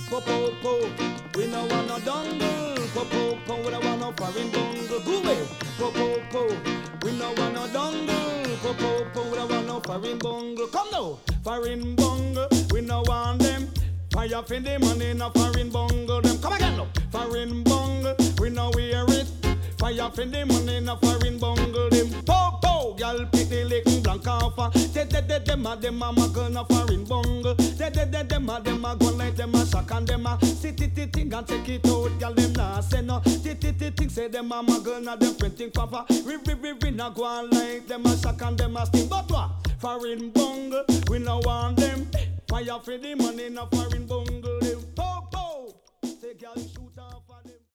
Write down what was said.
Po po po, we no want no dongle. Po po po, we no want no foreign bungle. Go away. Po po po, we no want no dongle. Po po po, we no want no foreign bungle. Come now, foreign bungle, we no want them. Fire for the money, no foreign bungle. Them come again now, foreign bungle, we no wear it. Fire for the money, no foreign bungle. Them po po, y'all pick the lick blank off. Them a muggle, no foreign bungle. Them a go like them a shock and them a sit ting and take it out. Y'all them nah say no. Ting say them a muggle, no them printing papa. We nah go on like them a shock and them a sting. But what? Foreign bungle, we no want them. Fire for the money, no foreign bungle. Them po po, say girl shoot.